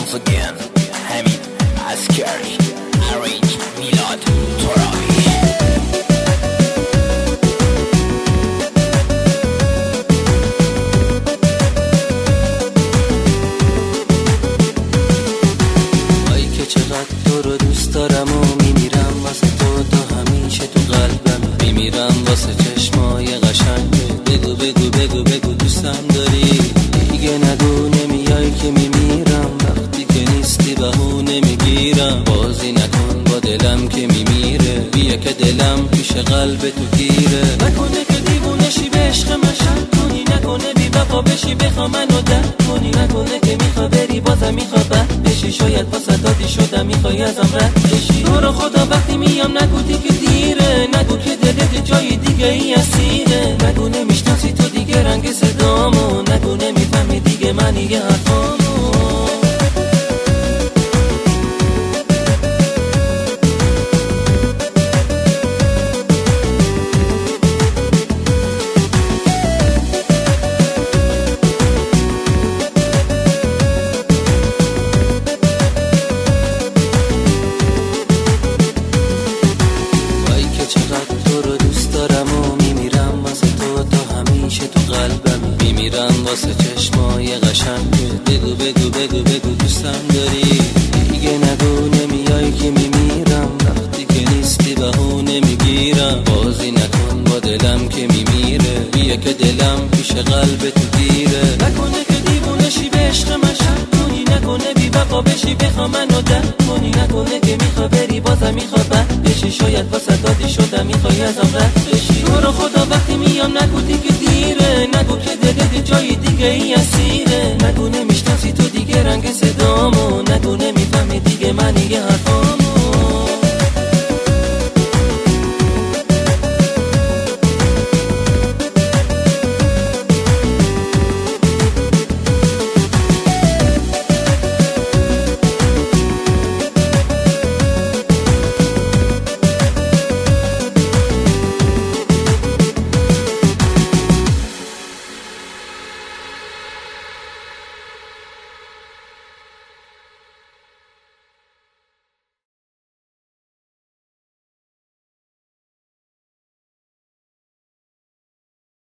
once again حمید عسکری arrange میلاد ترابی. وای که چقدر تو رو دوست دارم و میمیرم واسه تو همیشه تو قلبم، میمیرم واسه چشمای قشنگه. بگو بگو بگو بگو دوستم داری، دیگه نگو نمیای که میمیرم، وقتی که نیستی بهونه میگیرم. بازی نکن با دلم که میمیره، بیا که دلم پیش قلب تو گیره. نکنه که دیوونشی به عشق من شک کنی، نکنه بی وفا بشی بخوا منو درک کنی، نکنه که میخوا بری بازم میخوا بد بشی، شاید با صدادی شدم میخوای ازم رد بشی. تو رو خدا وقتی میام نگو دیگه دیره، نگو که دلت جای دیگه ای اسیره، نگو نمیشناسی تو دیگه رنگ صدامو، نگو نمیفهمی دیگه معنی حرفامو. میمیرم واسه چشمای قشنگه. بگو بگو بگو بگو دوستم داری، دیگه نگو نمیای که میمیرم، وقتی که نیستی بهونه میگیرم. بازی نکن با دلم که میمیره، بیا که دلم پیش قلب تو گیره. نکنه که دیوونشی به عشق من شک کنی، نکنه بی وفا بشی بخوا منو درک کنی، نکنه که میخوا بری بازم میخوا بد بشی، شاید با صدادی شدم میخوای ازم رد بشی. تو رو خدا وقتی میام نگو دیگه دیره، نگو که دلت جای دیگه ای اسیره، نگو نمیشناسی تو دیگه رنگ صدامو، نگو نمیفهمی دیگه معنی حرفامو.